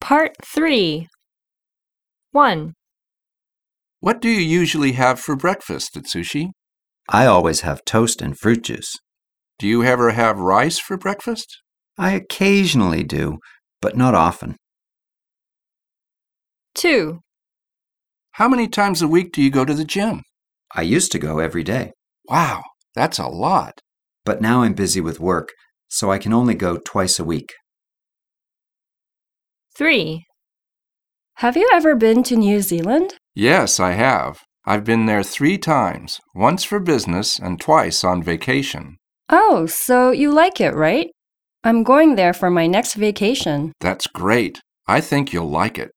Part 3. 1. What do you usually have for breakfast, Atsushi? I always have toast and fruit juice. Do you ever have rice for breakfast? I occasionally do, but not often. 2. How many times a week do you go to the gym? I used to go every day, Wow, that's a lot. but now I'm busy with work, so I can only go twice a week. 3. Have you ever been to New Zealand? Yes, I have. I've been there 3 times, once for business and twice on vacation. Oh, so you like it, right? I'm going there for my next vacation. That's great. I think you'll like it.